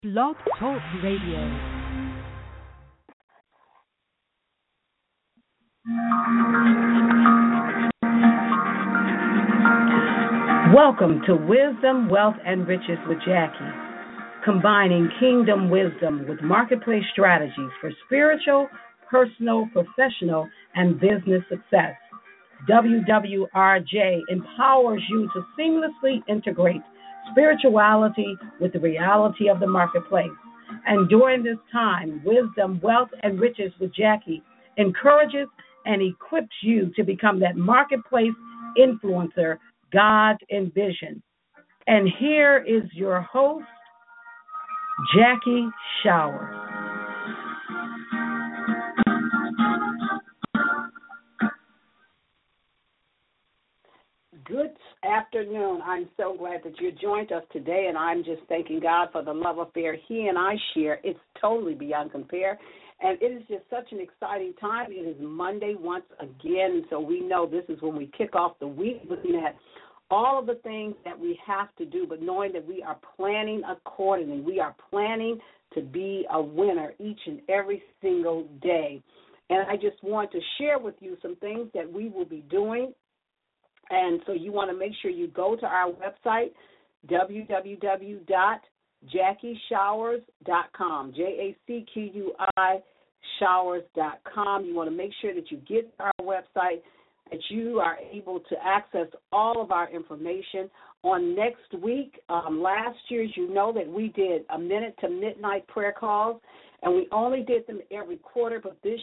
Blog Talk Radio. Welcome to Wisdom, Wealth, and Riches with Jackie, combining kingdom wisdom with marketplace strategies for spiritual, personal, professional, and business success. WWRJ empowers you to seamlessly integrate spirituality with the reality of the marketplace. And during this time, Wisdom, Wealth, and Riches with Jackie encourages and equips you to become that marketplace influencer God envisioned. And here is your host, Jackie Showers. Good afternoon. I'm so glad that you joined us today, and I'm just thanking God for the love affair He and I share. It's totally beyond compare, and it is just such an exciting time. It is Monday once again, so we know this is when we kick off the week, looking at all of the things that we have to do, but knowing that we are planning accordingly. We are planning to be a winner each and every single day. And I just want to share with you some things that we will be doing. And so you want to make sure you go to our website, www.jackieshowers.com, JACQUI showers.com. You want to make sure that you get to our website, that you are able to access all of our information. On next week, last year, as you know, that we did a minute to midnight prayer calls, and we only did them every quarter, but this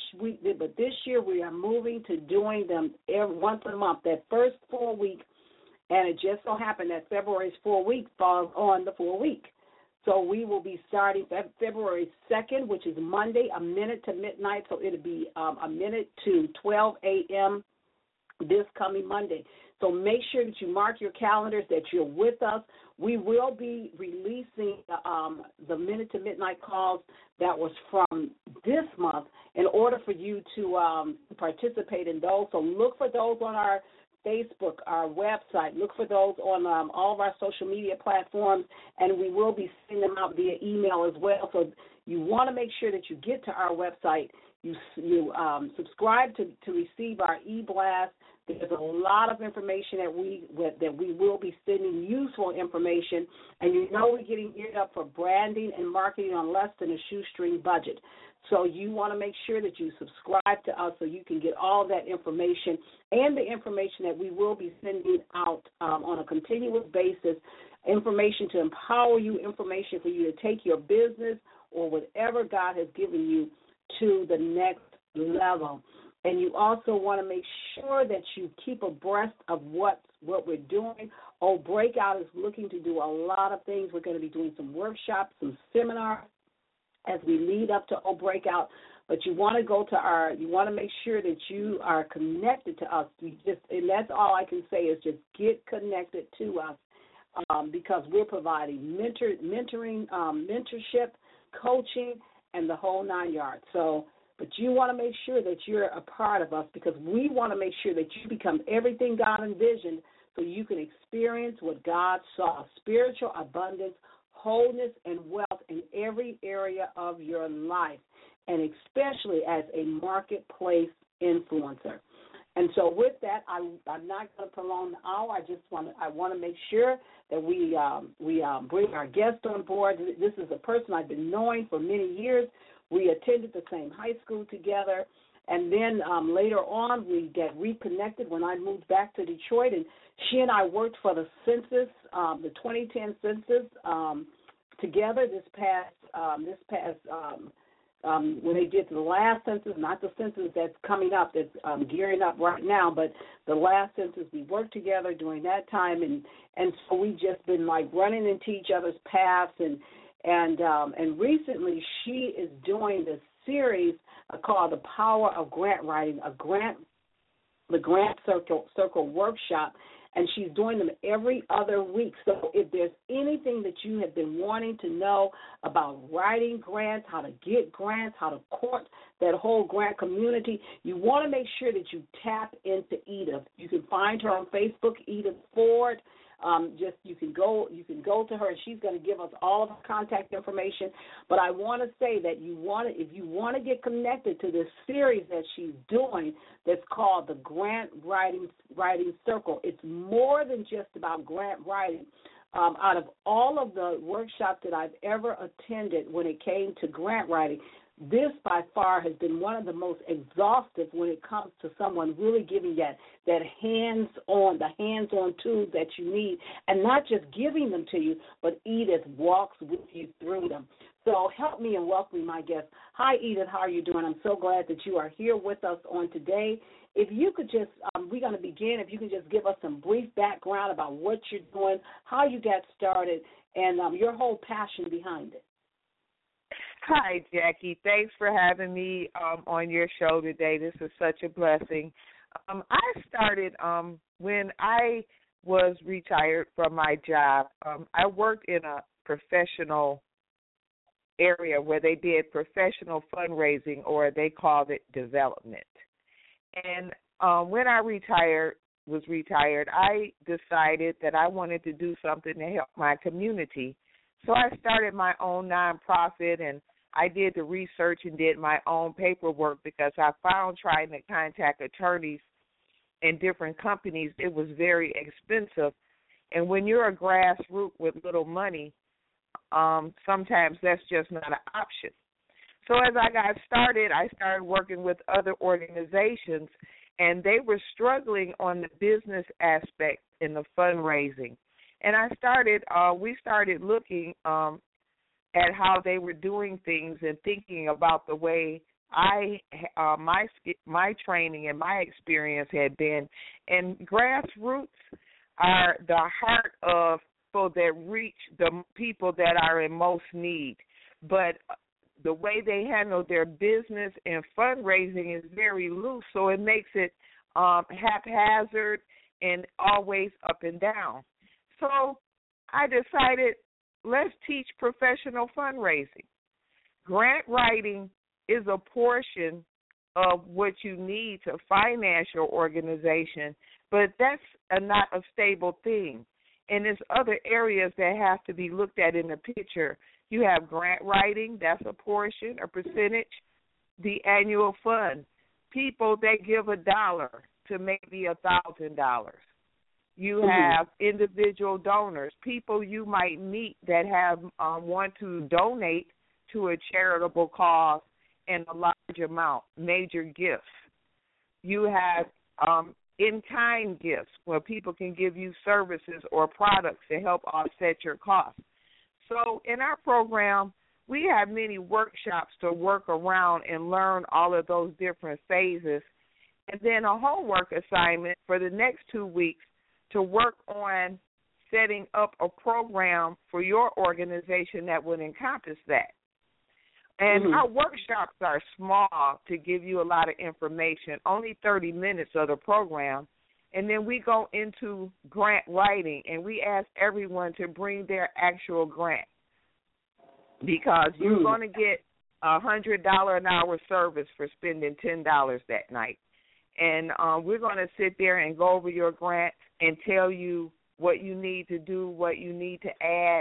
year we are moving to doing them once a month, that first full week, and it just so happened that February's full week falls on the full week. So we will be starting February 2nd, which is Monday, a minute to midnight, so it'll be a minute to 12 a.m. this coming Monday. So make sure that you mark your calendars, that you're with us. We will be releasing the minute to midnight calls that was from this month in order for you to participate in those. So look for those on our Facebook, our website. Look for those on all of our social media platforms, and we will be sending them out via email as well. So you want to make sure that you get to our website. You subscribe to receive our e-blast. There's a lot of information that we will be sending, useful information, and you know we're getting geared up for branding and marketing on less than a shoestring budget. So you want to make sure that you subscribe to us so you can get all of that information and the information that we will be sending out on a continuous basis, information to empower you, information for you to take your business or whatever God has given you to the next level. And you also want to make sure that you keep abreast of what we're doing. Breakout is looking to do a lot of things. We're going to be doing some workshops, some seminars as we lead up to Breakout. But you want to you want to make sure that you are connected to us. And that's all I can say is just get connected to us because we're providing mentoring, mentorship, coaching, and the whole 9 yards. But you want to make sure that you're a part of us because we want to make sure that you become everything God envisioned so you can experience what God saw, spiritual abundance, wholeness, and wealth in every area of your life, and especially as a marketplace influencer. And so with that, I'm not going to prolong the hour. I want to make sure that we bring our guest on board. This is a person I've been knowing for many years. We attended the same high school together, and then later on we get reconnected when I moved back to Detroit, and she and I worked for the census, the 2010 census, together this past when they did the last census, not the census that's coming up, that's gearing up right now, but the last census we worked together during that time, and so we've just been like running into each other's paths, and recently she is doing this series called The Power of Grant Writing, the Grant Circle Workshop, and she's doing them every other week. So if there's anything that you have been wanting to know about writing grants, how to get grants, how to court that whole grant community, you want to make sure that you tap into Edith. You can find her on Facebook, Edith Ford. just you can go to her, and she's going to give us all of her contact information. But I want to say that if you want to get connected to this series that she's doing that's called the Grant Writing Circle, it's more than just about grant writing. Out of all of the workshops that I've ever attended when it came to grant writing, this by far has been one of the most exhaustive when it comes to someone really giving that hands-on tools that you need, and not just giving them to you, but Edith walks with you through them. So help me in welcoming my guest. Hi, Edith. How are you doing? I'm so glad that you are here with us on today. If you could just, we're going to begin, if you could just give us some brief background about what you're doing, how you got started, and your whole passion behind it. Hi, Jackie. Thanks for having me on your show today. This is such a blessing. I started when I was retired from my job. I worked in a professional area where they did professional fundraising, or they called it development. And when I was retired, I decided that I wanted to do something to help my community. So I started my own nonprofit, and I did the research and did my own paperwork, because I found trying to contact attorneys in different companies, it was very expensive. And when you're a grassroots with little money, sometimes that's just not an option. So as I got started, I started working with other organizations, and they were struggling on the business aspect in the fundraising. And we started looking at how they were doing things and thinking about the way my training and my experience had been. And grassroots are the heart of, so that reach the people that are in most need. But the way they handle their business and fundraising is very loose, so it makes it haphazard and always up and down. So I decided, let's teach professional fundraising. Grant writing is a portion of what you need to finance your organization, but that's not a stable thing. And there's other areas that have to be looked at in the picture. You have grant writing, that's a portion, a percentage. The annual fund, people that give $1 to maybe $1,000. You have individual donors, people you might meet that have want to donate to a charitable cause in a large amount, major gifts. You have in-kind gifts where people can give you services or products to help offset your costs. So in our program, we have many workshops to work around and learn all of those different phases, and then a homework assignment for the next 2 weeks to work on setting up a program for your organization that would encompass that. And our workshops are small to give you a lot of information, only 30 minutes of the program. And then we go into grant writing, and we ask everyone to bring their actual grant, because you're going to get a $100 an hour service for spending $10 that night. And we're going to sit there and go over your grant and tell you what you need to do, what you need to add.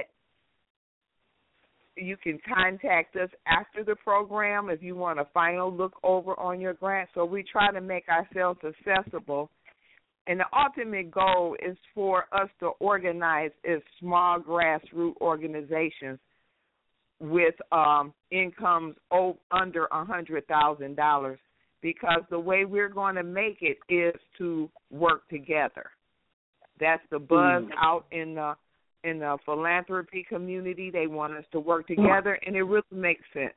You can contact us after the program if you want a final look over on your grant. So we try to make ourselves accessible. And the ultimate goal is for us to organize as small grassroots organizations with incomes under $100,000, because the way we're going to make it is to work together. That's the buzz out in the philanthropy community. They want us to work together, and it really makes sense.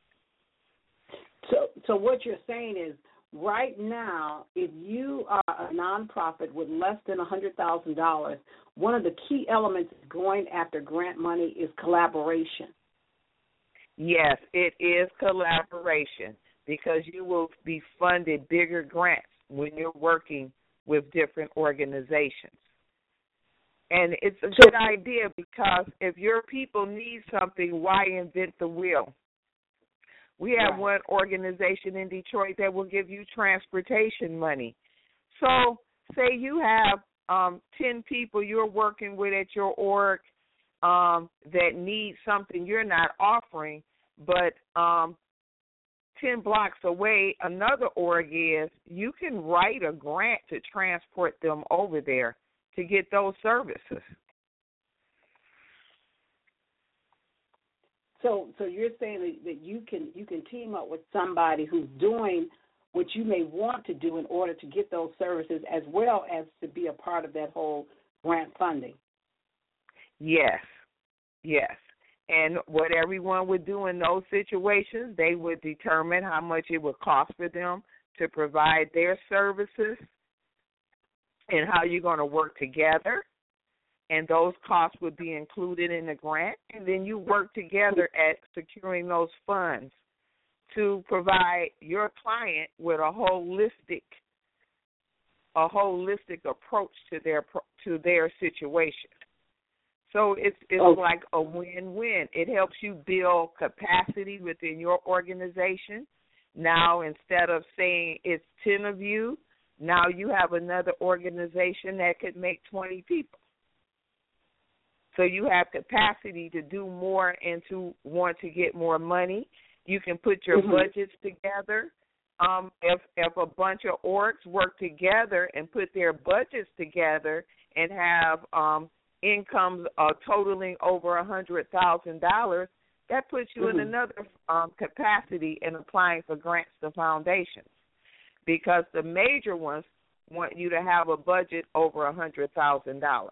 So what you're saying is, right now, if you are a nonprofit with less than $100,000, one of the key elements going after grant money is collaboration. Yes, it is collaboration, because you will be funded bigger grants when you're working with different organizations. And it's a good idea, because if your people need something, why invent the wheel? We have one organization in Detroit that will give you transportation money. So say you have 10 people you're working with at your org that need something you're not offering, but 10 blocks away another org is, you can write a grant to transport them over there to get those services. So you're saying that you can team up with somebody who's doing what you may want to do in order to get those services, as well as to be a part of that whole grant funding. Yes. And what everyone would do in those situations, they would determine how much it would cost for them to provide their services and how you're going to work together. And those costs would be included in the grant. And then you work together at securing those funds to provide your client with a holistic approach to their situation. So it's like a win-win. It helps you build capacity within your organization. Now, instead of saying it's 10 of you, now you have another organization that could make 20 people. So you have capacity to do more and to want to get more money. You can put your budgets together. If a bunch of orgs work together and put their budgets together and have incomes totaling over $100,000, that puts you in another capacity in applying for grants to foundations, because the major ones want you to have a budget over $100,000.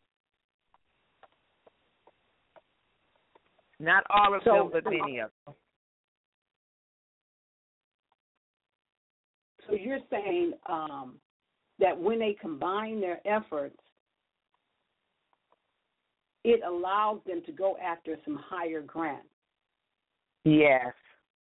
Not all of them, but many of them. So you're saying that when they combine their efforts, it allows them to go after some higher grants. Yes.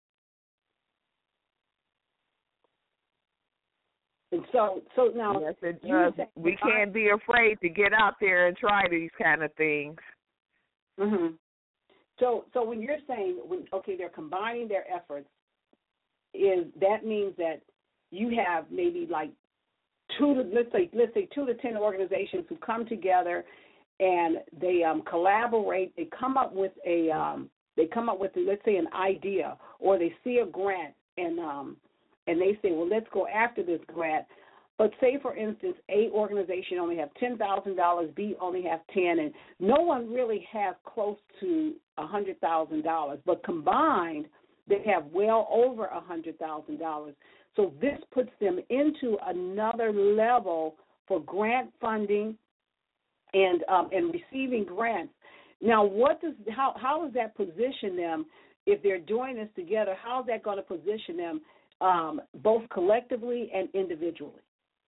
And so now, yes, it does. We can't be afraid to get out there and try these kind of things. Mhm. So when you're saying they're combining their efforts, that means that you have maybe like let's say 2 to 10 organizations who come together and they collaborate. They come up with let's say an idea, or they see a grant and they say, well, let's go after this grant. But say, for instance, A organization only have $10,000, B only have 10, and no one really has close to $100,000. But combined, they have well over $100,000. So this puts them into another level for grant funding and receiving grants. Now, how does that position them if they're doing this together? How is that going to position them both collectively and individually?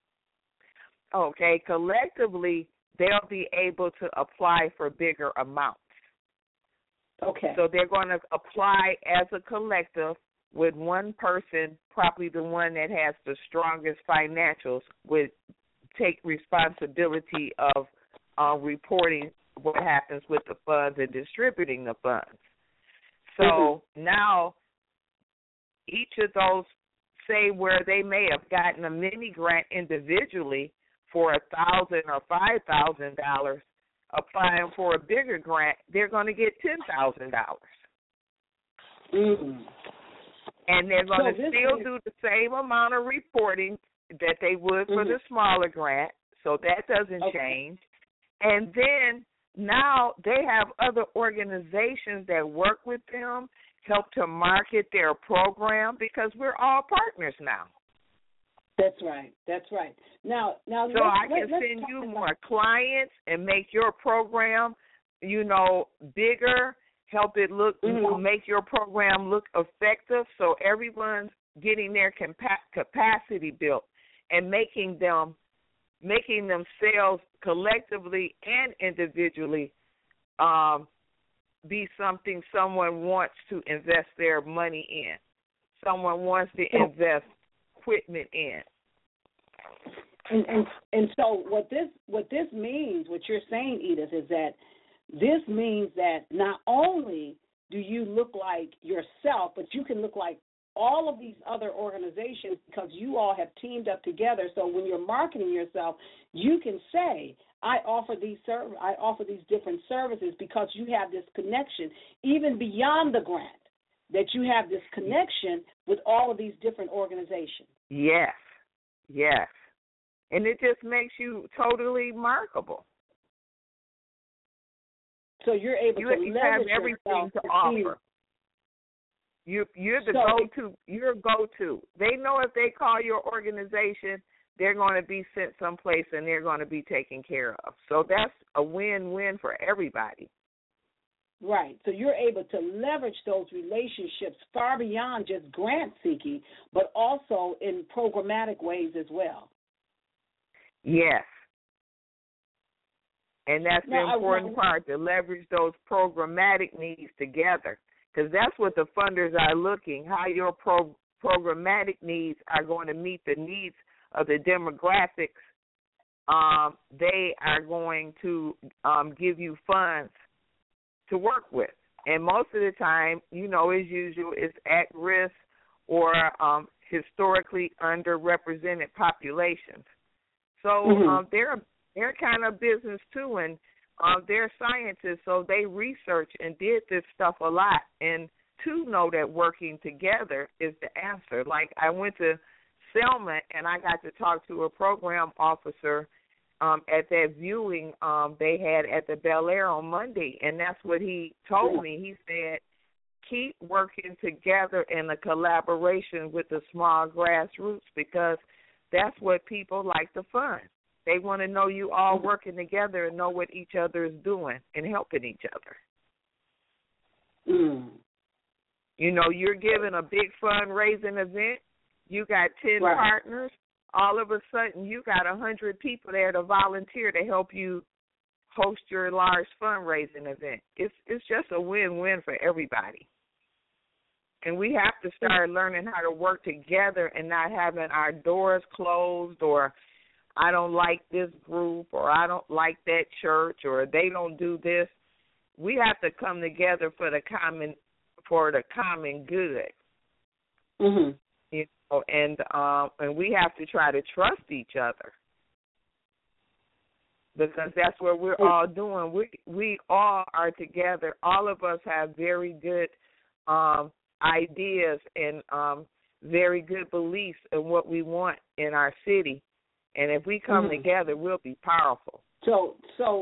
Okay, collectively, they'll be able to apply for bigger amounts. Okay. So they're going to apply as a collective with one person, probably the one that has the strongest financials, would take responsibility of reporting what happens with the funds and distributing the funds. So now each of those, say where they may have gotten a mini grant individually for $1,000 or $5,000, applying for a bigger grant, they're going to get $10,000. And they're going to still do the same amount of reporting that they would for the smaller grant, so that doesn't change. And then now they have other organizations that work with them, help to market their program, because we're all partners now. That's right. Now, so I can send you more clients and make your program, bigger, help it look, make your program look effective, so everyone's getting their capacity built and making themselves collectively and individually be something someone wants to invest their money in. Someone wants to invest equipment in. And so what this means, what you're saying, Edith, is that this means that not only do you look like yourself, but you can look like all of these other organizations because you all have teamed up together. So when you're marketing yourself, you can say, I offer these different services because you have this connection, even beyond the grant, that you have this connection with all of these different organizations. Yes, yes. And it just makes you totally marketable. So you're able to leverage have everything to offer. You're the go-to. You're a go-to. They know if they call your organization, they're going to be sent someplace and they're going to be taken care of. So that's a win-win for everybody. Right. So you're able to leverage those relationships far beyond just grant seeking, but also in programmatic ways as well. Yes. And that's the important part, to leverage those programmatic needs together, because that's what the funders are looking, how your programmatic needs are going to meet the needs of the demographics. They are going to give you funds to work with. And most of the time, as usual, it's at risk or historically underrepresented populations. So they're kind of business too, and they're scientists, so they research and did this stuff a lot. And to know that working together is the answer. Like, I went to Selma and I got to talk to a program officer at that viewing they had at the Bel Air on Monday, and that's what he told me. He said, keep working together in a collaboration with the small grassroots, because that's what people like to fund. They want to know you all working together and know what each other is doing and helping each other. You're giving a big fundraising event. You got 10 partners. All of a sudden, you got 100 people there to volunteer to help you host your large fundraising event. It's just a win-win for everybody. And we have to start learning how to work together and not having our doors closed, or I don't like this group, or I don't like that church, or they don't do this. We have to come together for the common good. And we have to try to trust each other, because that's what we're all doing. We all are together. All of us have very good ideas and very good beliefs in what we want in our city. And if we come together, we'll be powerful. So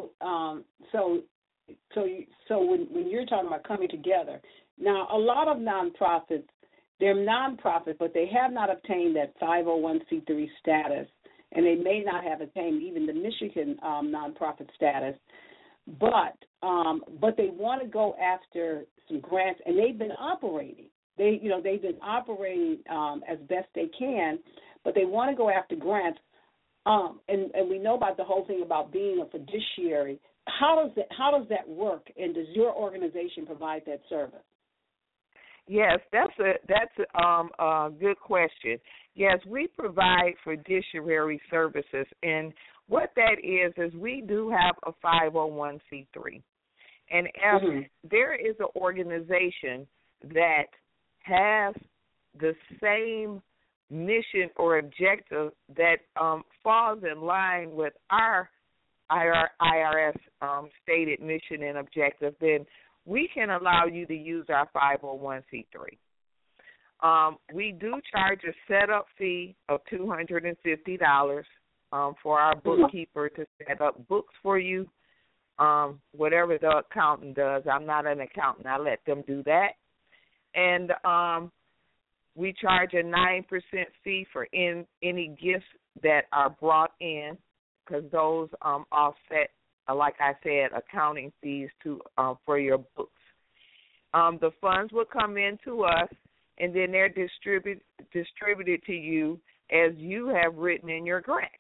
when you're talking about coming together, now a lot of nonprofits, they're nonprofit, but they have not obtained that 501c3 status, and they may not have attained even the Michigan nonprofit status. But they want to go after some grants, and they've been operating. They've been operating as best they can, but they want to go after grants. And we know about the whole thing about being a fiduciary. How does that work, and does your organization provide that service? Yes, that's a good question. Yes, we provide fiduciary services, and what that is we do have a 501c3. And if there is an organization that has the same mission or objective that falls in line with our IRS stated mission and objective, then we can allow you to use our 501c3. We do charge a setup fee of $250 for our bookkeeper to set up books for you, whatever the accountant does. I'm not an accountant. I let them do that. And we charge a 9% fee for any gifts that are brought in, because those offset, like I said, accounting fees for your books. The funds will come in to us, and then they're distributed to you as you have written in your grant.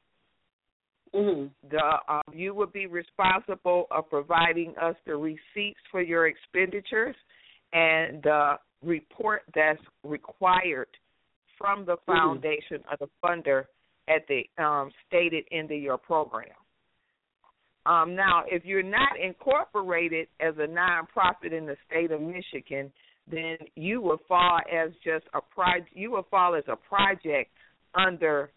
You will be responsible of providing us the receipts for your expenditures and the report that's required from the foundation or the funder at the stated end of your program. Now, if you're not incorporated as a nonprofit in the state of Michigan, then you will fall as just a you will fall as a project under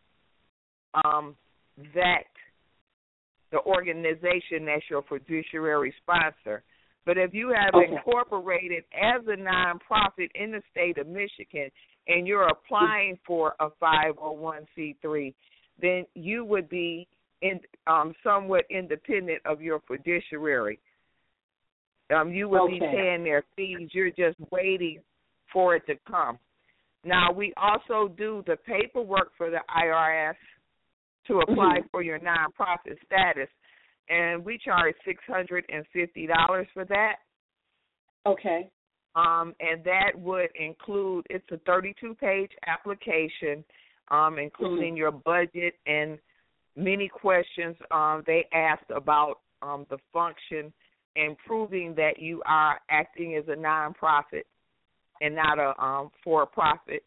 that the organization that's your fiduciary sponsor. But if you have incorporated as a nonprofit in the state of Michigan and you're applying for a 501c3, then you would be somewhat independent of your fiduciary. You would be paying their fees. You're just waiting for it to come. Now, we also do the paperwork for the IRS to apply for your nonprofit status, and we charge $650 for that. Okay. And that would include, it's a 32-page application, including your budget and many questions they asked about the function and proving that you are acting as a nonprofit and not a for-profit.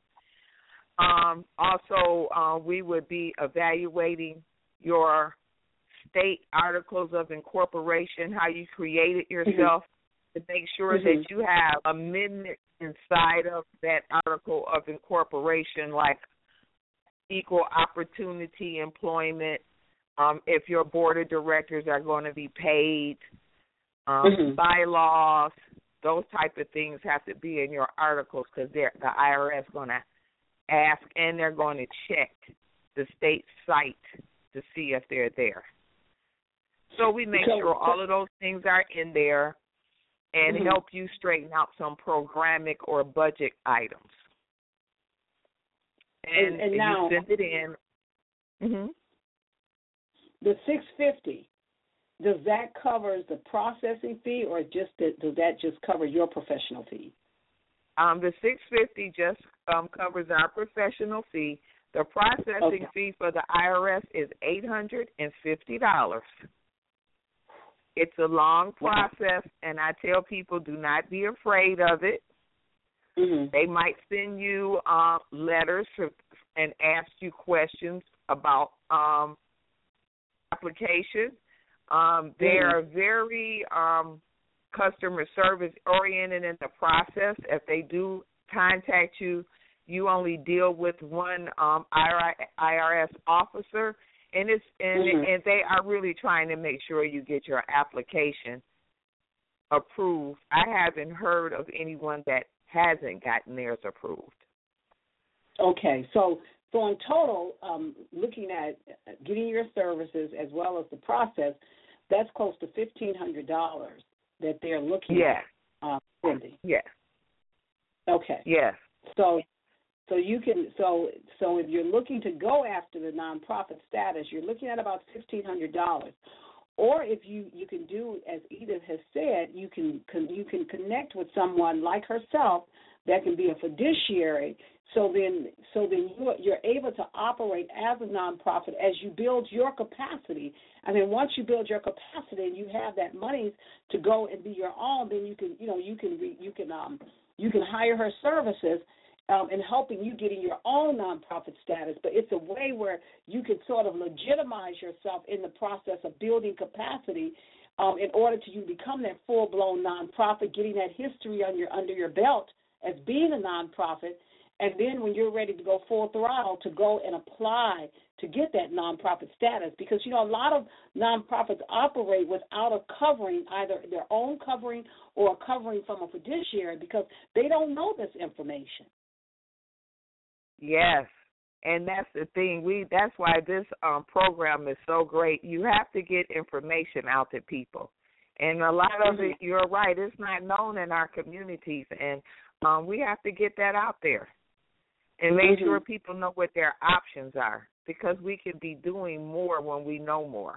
Also, we would be evaluating your state articles of incorporation, how you created yourself, to make sure that you have amendments inside of that article of incorporation, like equal opportunity employment, if your board of directors are going to be paid, bylaws, those type of things have to be in your articles because the IRS is going to ask and they're going to check the state site to see if they're there. So we make sure all of those things are in there and help you straighten out some programmatic or budget items. And now, you send it in. The $650, does that cover the processing fee, or does that just cover your professional fee? The $650 just covers our professional fee. The processing fee for the IRS is $850. It's a long process, and I tell people do not be afraid of it. They might send you letters and ask you questions about application. They are very customer service oriented in the process. If they do contact you, you only deal with one IRS officer, and and they are really trying to make sure you get your application approved. I haven't heard of anyone that hasn't gotten theirs approved. Okay, so in total, looking at getting your services as well as the process, that's close to $1,500 that they're looking at spending. Yes. Okay. Yes. So you can so if you're looking to go after the nonprofit status, you're looking at about $1,500. Or if you can do, as Edith has said, you can connect with someone like herself that can be a fiduciary. So then you're able to operate as a nonprofit as you build your capacity. And then once you build your capacity and you have that money to go and be your own, then you can hire her services in helping you getting your own nonprofit status. But it's a way where you can sort of legitimize yourself in the process of building capacity in order to you become that full-blown nonprofit, getting that history under your belt as being a nonprofit. And then when you're ready to go full throttle, to go and apply to get that nonprofit status. Because, a lot of nonprofits operate without a covering, either their own covering or a covering from a fiduciary, because they don't know this information. Yes, and that's the thing. That's why this program is so great. You have to get information out to people. And a lot of it, you're right, it's not known in our communities. And we have to get that out there and make sure people know what their options are, because we can be doing more when we know more.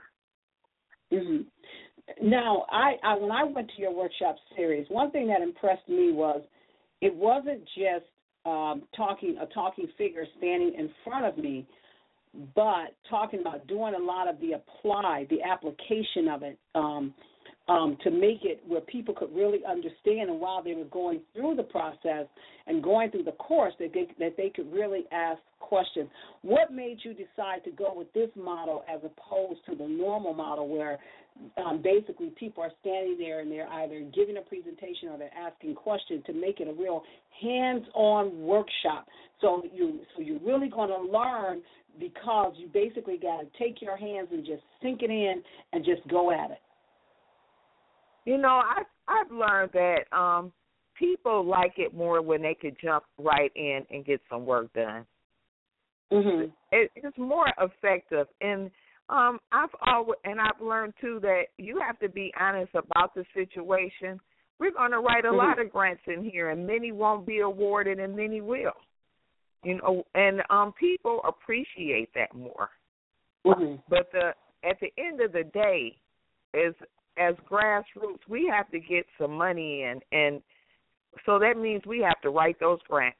Now, I when I went to your workshop series, one thing that impressed me was it wasn't just a talking figure standing in front of me, but talking about doing a lot of the application of it, to make it where people could really understand, and while they were going through the process and going through the course, that they could really ask questions. What made you decide to go with this model as opposed to the normal model where basically people are standing there and they're either giving a presentation or they're asking questions, to make it a real hands-on workshop? So you're really going to learn, because you basically got to take your hands and just sink it in and just go at it. You know, I've learned that people like it more when they could jump right in and get some work done. Mm-hmm. It's more effective, and I've learned too that you have to be honest about the situation. We're going to write a lot of grants in here, and many won't be awarded, and many will. You know, and people appreciate that more. Mm-hmm. But at the end of the day, as grassroots, we have to get some money in, and so that means we have to write those grants.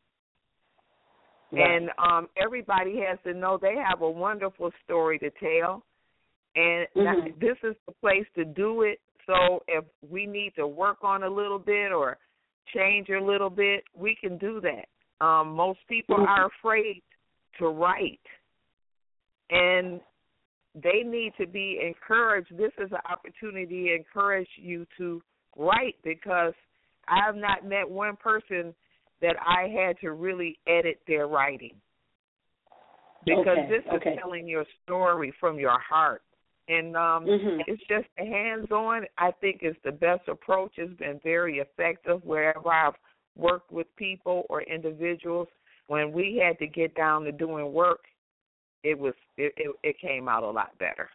Right. And everybody has to know they have a wonderful story to tell, and this is the place to do it. So if we need to work on a little bit or change a little bit, we can do that. Most people are afraid to write, and they need to be encouraged. This is an opportunity to encourage you to write, because I have not met one person that I had to really edit their writing, because this is telling your story from your heart. And it's just hands-on. I think it's the best approach. It's been very effective wherever I've worked with people or individuals. When we had to get down to doing work, it came out a lot better.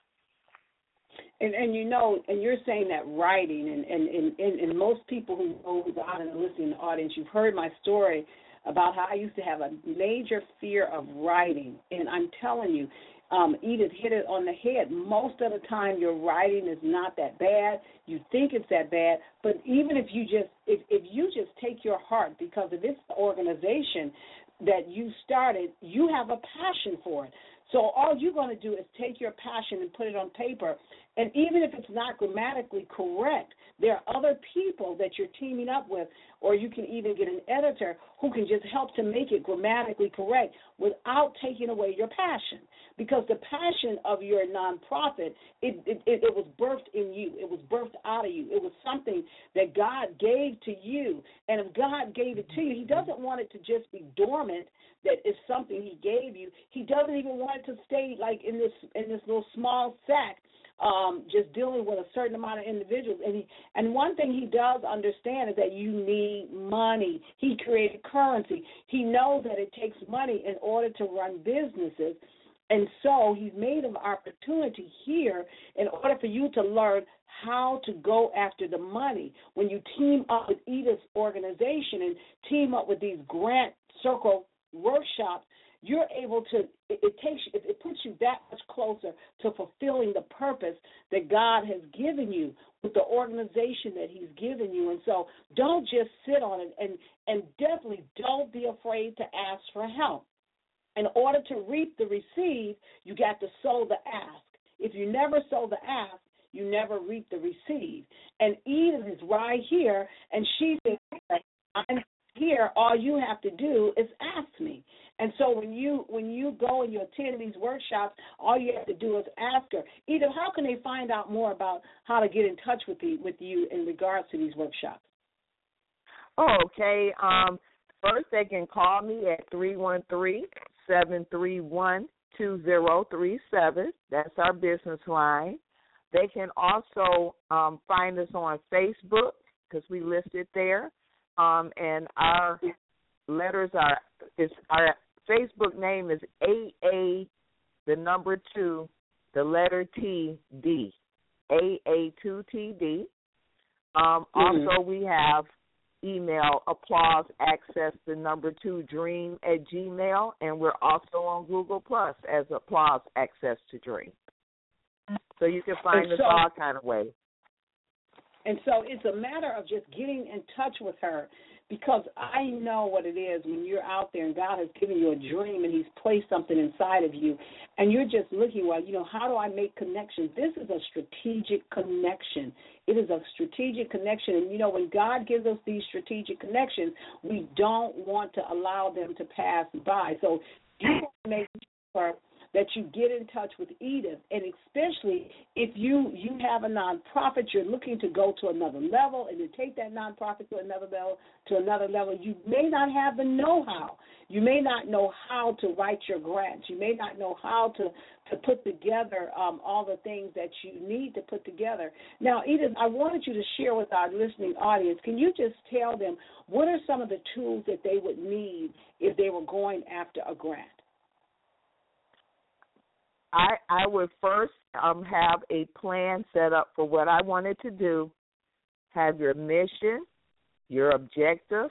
And you know, and you're saying that writing, and most people who know who's out in the listening audience, you've heard my story about how I used to have a major fear of writing. And I'm telling you, Edith hit it on the head. Most of the time, your writing is not that bad. You think it's that bad, but even if you just take your heart, because of this organization that you started, you have a passion for it. So all you're going to do is take your passion and put it on paper. And even if it's not grammatically correct, there are other people that you're teaming up with, or you can even get an editor who can just help to make it grammatically correct without taking away your passion. Because the passion of your nonprofit, it was birthed in you. It was birthed out of you. It was something that God gave to you. And if God gave it to you, He doesn't want it to just be dormant, that it's something He gave you. He doesn't even want it to stay like in this little small sack, just dealing with a certain amount of individuals. And one thing He does understand is that you need money. He created currency. He knows that it takes money in order to run businesses. And so He's made an opportunity here in order for you to learn how to go after the money. When you team up with Edith's organization and team up with these grant circle workshops, you're able to, it puts you that much closer to fulfilling the purpose that God has given you with the organization that He's given you. And so don't just sit on it, and definitely don't be afraid to ask for help. In order to reap the receive, you got to sow the ask. If you never sow the ask, you never reap the receive. And Edith is right here, and she said, I'm here, all you have to do is ask me. And so when you go and you attend these workshops, all you have to do is ask her. Edith, how can they find out more about how to get in touch with you in regards to these workshops? Okay. First, they can call me at 313-731-2037. That's our business line. They can also find us on Facebook, because we list it there. And our letters our Facebook name is AA, the number 2, the letter TD, AA2TD. Also, we have email applause access, the number 2 dream @gmail, and we're also on Google Plus as applause access to dream. So you can find us all kind of ways. And so it's a matter of just getting in touch with her. because I know what it is when you're out there and God has given you a dream and He's placed something inside of you, and you're just looking, well, how do I make connections? This is a strategic connection. It is a strategic connection, and when God gives us these strategic connections, we don't want to allow them to pass by. So you want to make sure that you get in touch with Edith, and especially if you have a nonprofit, you're looking to go to another level and to take that nonprofit to another level, you may not have the know-how. You may not know how to write your grants. You may not know how to put together all the things that you need to put together. Now, Edith, I wanted you to share with our listening audience. Can you just tell them what are some of the tools that they would need if they were going after a grant? I would first have a plan set up for what I wanted to do, have your mission, your objective.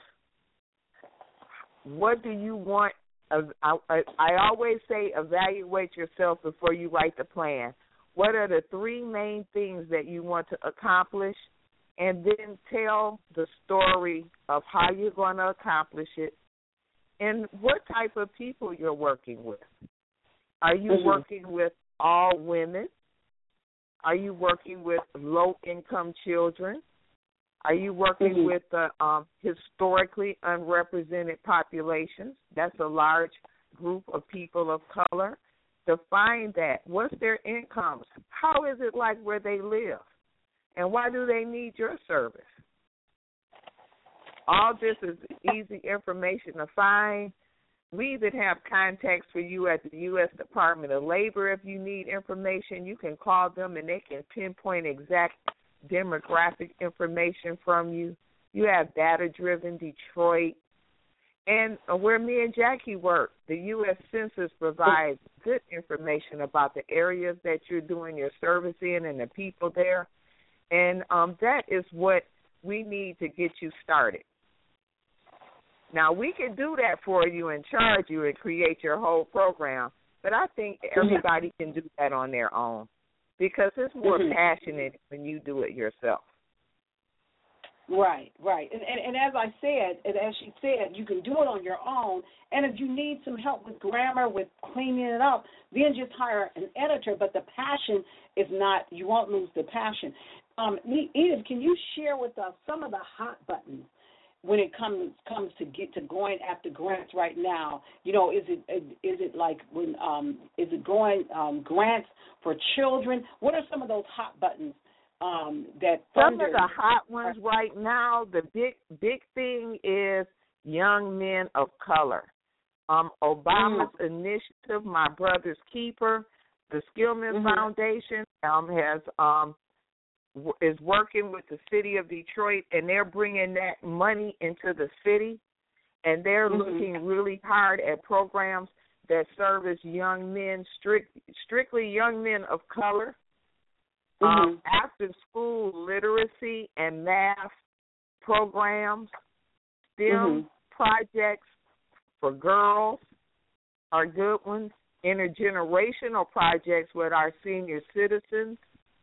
What do you want? I always say evaluate yourself before you write the plan. What are the three main things that you want to accomplish? And then tell the story of how you're going to accomplish it and what type of people you're working with. Are you working with all women? Are you working with low-income children? Are you working with historically unrepresented populations? That's a large group of people of color. Define that. What's their incomes? How is it like where they live? And why do they need your service? All this is easy information to find. We even have contacts for you at the U.S. Department of Labor. If you need information, you can call them and they can pinpoint exact demographic information from you. You have Data Driven Detroit. And where me and Jackie work, the U.S. Census provides good information about the areas that you're doing your service in and the people there. And that is what we need to get you started. Now, we can do that for you and charge you and create your whole program, but I think everybody can do that on their own because it's more passionate when you do it yourself. Right. And as I said, and as she said, you can do it on your own, and if you need some help with grammar, with cleaning it up, then just hire an editor, but the passion is not, you won't lose the passion. Edith, can you share with us some of the hot buttons when it comes to going after grants right now? Is it like when is it going grants for children? What are some of those hot buttons that funders? Some of the hot ones right now, the big thing is young men of color. Obama's initiative, My Brother's Keeper, the Skillman Foundation is working with the city of Detroit, and they're bringing that money into the city, and they're looking really hard at programs that service young men, strictly young men of color, after-school literacy and math programs, STEM projects for girls are good ones, intergenerational projects with our senior citizens,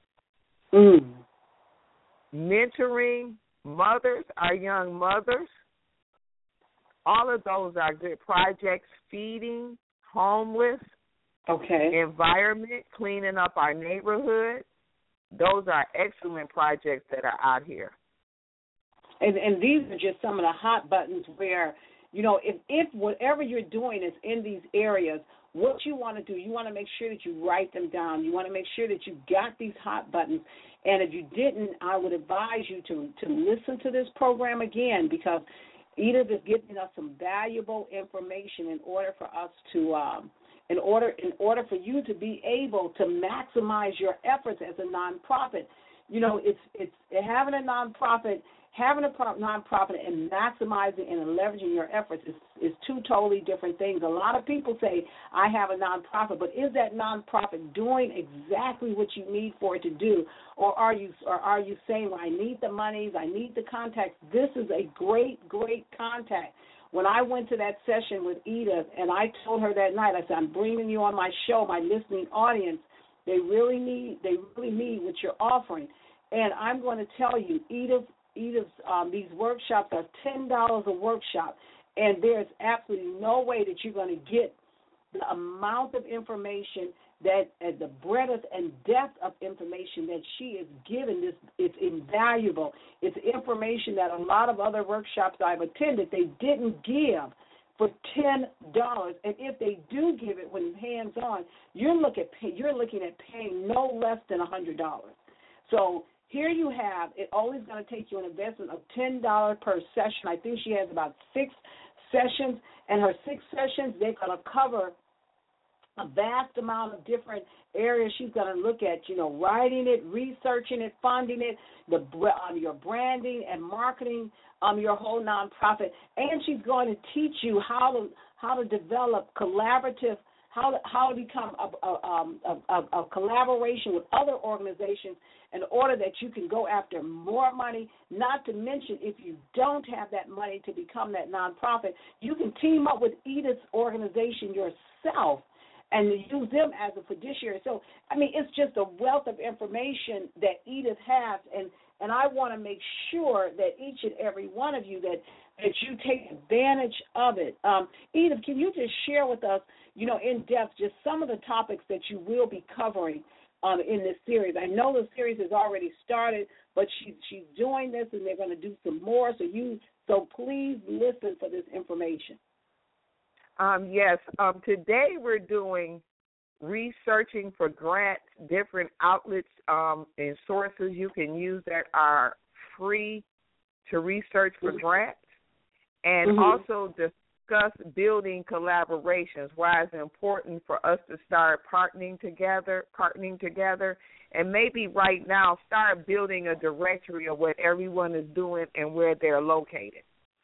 mentoring mothers, our young mothers. All of those are good projects. Feeding homeless, environment, cleaning up our neighborhood. Those are excellent projects that are out here. And these are just some of the hot buttons where, if whatever you're doing is in these areas, what you want to do, you want to make sure that you write them down. You want to make sure that you got these hot buttons. And if you didn't, I would advise you to listen to this program again, because Edith is giving us some valuable information in order for us to, in order for you to be able to maximize your efforts as a nonprofit. It's having a nonprofit. Having a nonprofit and maximizing and leveraging your efforts is two totally different things. A lot of people say, I have a nonprofit, but is that nonprofit doing exactly what you need for it to do? Or are you saying, well, I need the monies, I need the contacts? This is a great, great contact. When I went to that session with Edith, and I told her that night, I said, I'm bringing you on my show, my listening audience. They really need what you're offering. And I'm going to tell you, Edith Edith's these workshops are $10 a workshop, and there's absolutely no way that you're going to get the amount of information that the breadth and depth of information that she is giving. This it's invaluable. It's information that a lot of other workshops I've attended they didn't give for $10, and if they do give it when hands on, you're looking at paying no less than $100. So here you have it. Always going to take you an investment of $10 per session. I think she has about 6 sessions, and her 6 sessions they're going to cover a vast amount of different areas. She's going to look at, writing it, researching it, funding it, your branding and marketing, your whole nonprofit, and she's going to teach you how to develop collaborative, how to become a collaboration with other organizations in order that you can go after more money. Not to mention, if you don't have that money to become that nonprofit, you can team up with Edith's organization yourself and use them as a fiduciary. So, it's just a wealth of information that Edith has, and I want to make sure that each and every one of you that you take advantage of it. Edith, can you just share with us, in depth, just some of the topics that you will be covering in this series? I know the series has already started, but she's doing this, and they're going to do some more. So please listen for this information. Yes. Today we're doing researching for grants, different outlets and sources you can use that are free to research for grants, and also discuss building collaborations, why it's important for us to start partnering together, and maybe right now start building a directory of what everyone is doing and where they're located.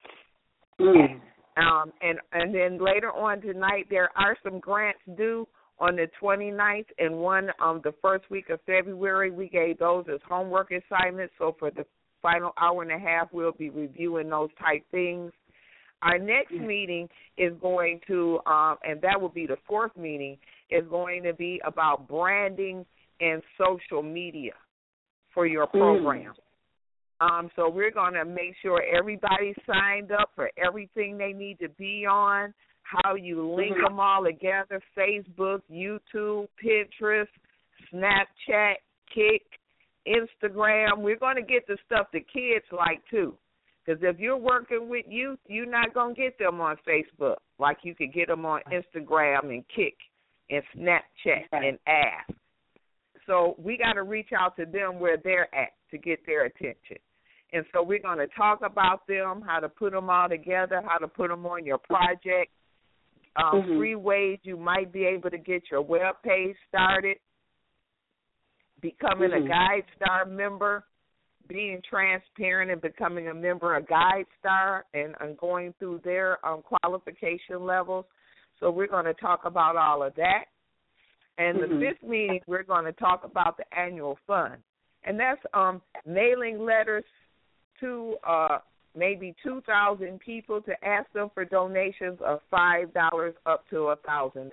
And then later on tonight, there are some grants due on the 29th and one on the first week of February. We gave those as homework assignments, so for the final hour and a half, we'll be reviewing those type things. Our next meeting is going to, and that will be the 4th meeting, is going to be about branding and social media for your program. So we're going to make sure everybody's signed up for everything they need to be on, how you link them all together, Facebook, YouTube, Pinterest, Snapchat, Kik, Instagram. We're going to get the stuff the kids like, too, because if you're working with youth, you're not going to get them on Facebook like you could get them on Instagram and Kik and Snapchat and Ask. So we got to reach out to them where they're at to get their attention. And so we're going to talk about them, how to put them all together, how to put them on your project, free ways you might be able to get your web page started, becoming a GuideStar member, being transparent and becoming a member of GuideStar and going through their qualification levels. So we're going to talk about all of that. And the 5th meeting, we're going to talk about the annual fund. And that's mailing letters to maybe 2,000 people to ask them for donations of $5 up to $1,000.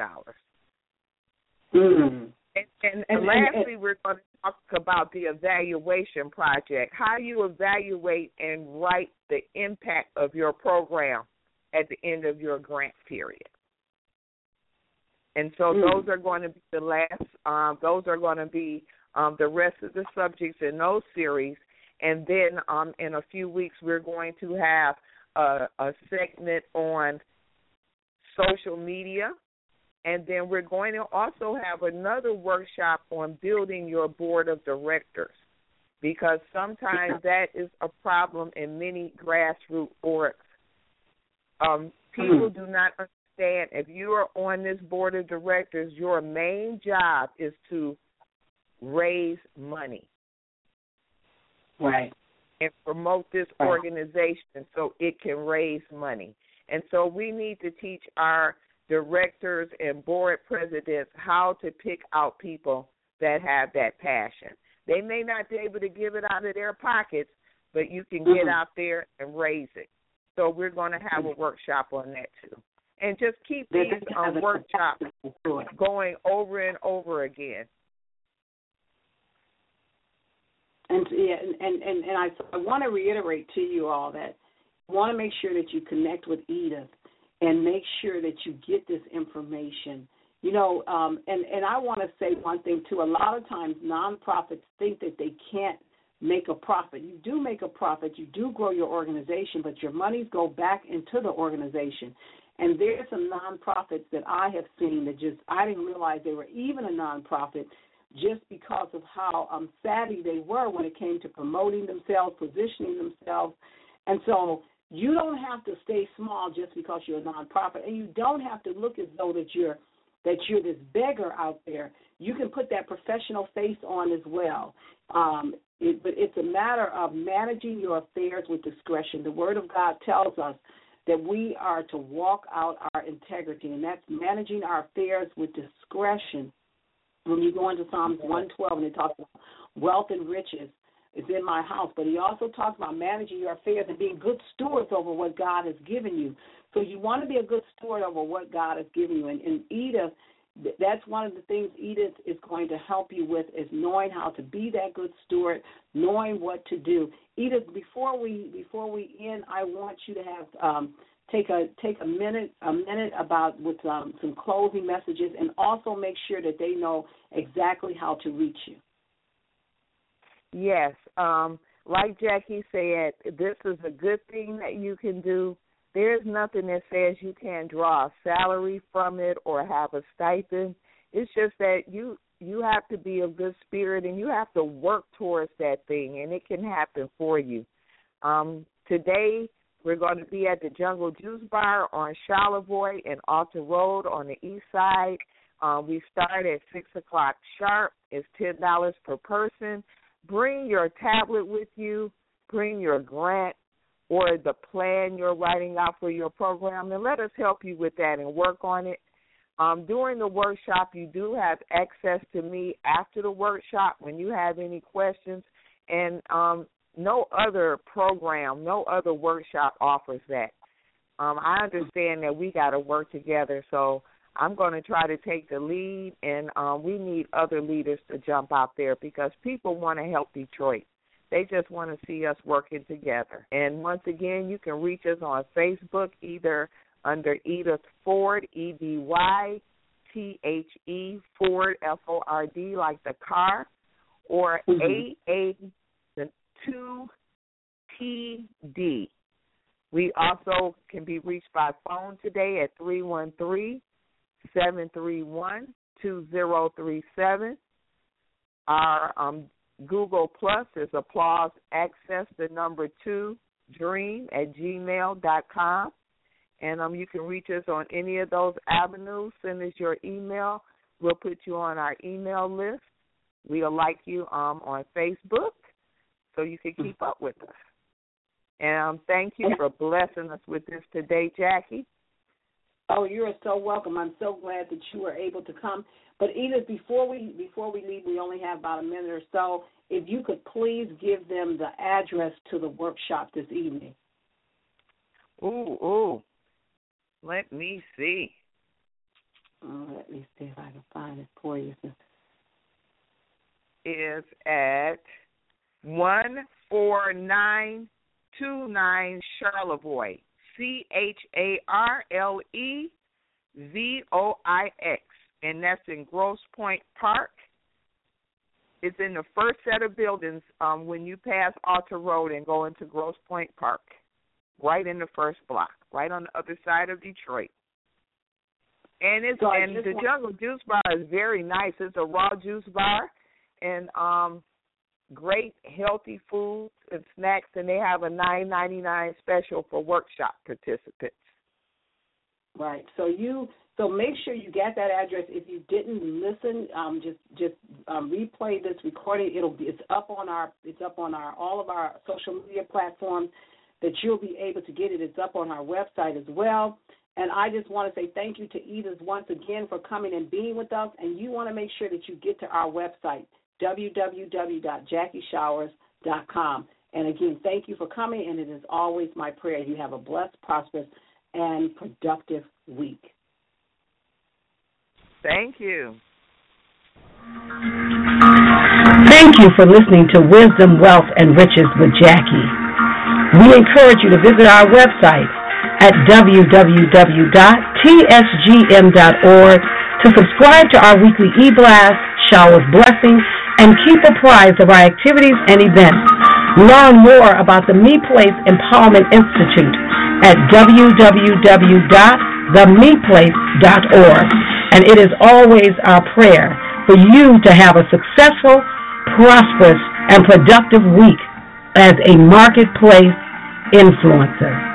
And lastly, we're going to talk about the evaluation project, how you evaluate and write the impact of your program at the end of your grant period. And so those are going to be the last, those are going to be the rest of the subjects in those series. And then in a few weeks, we're going to have a segment on social media. And then we're going to also have another workshop on building your board of directors, because sometimes that is a problem in many grassroots orgs. People do not understand, if you are on this board of directors, your main job is to raise money. Right. And promote this organization so it can raise money. And so we need to teach our directors and board presidents how to pick out people that have that passion. They may not be able to give it out of their pockets, but you can get out there and raise it. So we're going to have a workshop on that too. And just keep these workshops going over and over again. And I want to reiterate to you all that I want to make sure that you connect with Edith and make sure that you get this information. You know, and I want to say one thing, too. A lot of times nonprofits think that they can't make a profit. You do make a profit. You do grow your organization, but your monies go back into the organization. And there's some nonprofits that I have seen that just I didn't realize they were even a nonprofit just because of how savvy they were when it came to promoting themselves, positioning themselves. And so you don't have to stay small just because you're a nonprofit, and you don't have to look as though that you're this beggar out there. You can put that professional face on as well. But it's a matter of managing your affairs with discretion. The Word of God tells us that we are to walk out our integrity, and that's managing our affairs with discretion. When you go into Psalms 112, and it talks about wealth and riches is in my house, but he also talks about managing your affairs and being good stewards over what God has given you. So you want to be a good steward over what God has given you. And Edith, that's one of the things Edith is going to help you with, is knowing how to be that good steward, knowing what to do. Edith, before we end, I want you to have take a minute about with some closing messages, and also make sure that they know exactly how to reach you. Yes, like Jackie said, this is a good thing that you can do. There's nothing that says you can't draw a salary from it or have a stipend. It's just that you have to be a good spirit, and you have to work towards that thing, and it can happen for you. Today, we're going to be at the Jungle Juice Bar on Charlevoix and Alta Road on the east side. We start at 6 o'clock sharp. It's $10 per person. Bring your tablet with you. Bring your grant or the plan you're writing out for your program, and let us help you with that and work on it. During the workshop, you do have access to me after the workshop when you have any questions, and no other program, no other workshop offers that. I understand that we got to work together, so I'm going to try to take the lead, and we need other leaders to jump out there because people want to help Detroit. They just want to see us working together. And once again, you can reach us on Facebook either under Edith Ford, EDYTHE, Ford, FORD, like the car, or AA, the 2TD. We also can be reached by phone today at 313-731-2037. Our Google Plus is applause access the number 2 dream@gmail.com. And you can reach us on any of those avenues. Send us your email. We'll put you on our email list. We'll like you on Facebook so you can keep up with us. And thank you for blessing us with this today, Jackie. Oh, you're so welcome. I'm so glad that you were able to come. But Edith, before we leave, we only have about a minute or so. If you could please give them the address to the workshop this evening. Ooh. Let me see. Let me see if I can find it for you. It's at 14929 Charlevoix, CharleVoix, and that's in Grosse Pointe Park. It's in the first set of buildings when you pass Alta Road and go into Grosse Pointe Park, right in the first block, right on the other side of Detroit. And the Jungle Juice Bar is very nice. It's a raw juice bar, and great healthy foods and snacks, and they have a $9.99 special for workshop participants. Right. So make sure you get that address. If you didn't listen, just replay this recording. It's up on all of our social media platforms that you'll be able to get it. It's up on our website as well. And I just want to say thank you to Edith once again for coming and being with us. And you want to make sure that you get to our website, www.jackieshowers.com. And again, thank you for coming, and it is always my prayer you have a blessed, prosperous, and productive week. Thank you. Thank you for listening to Wisdom, Wealth, and Riches with Jackie. We encourage you to visit our website at www.tsgm.org to subscribe to our weekly e-blast, Showers Blessing, and keep apprised of our activities and events. Learn more about the Me Place Empowerment Institute at www.themeplace.org. And it is always our prayer for you to have a successful, prosperous, and productive week as a marketplace influencer.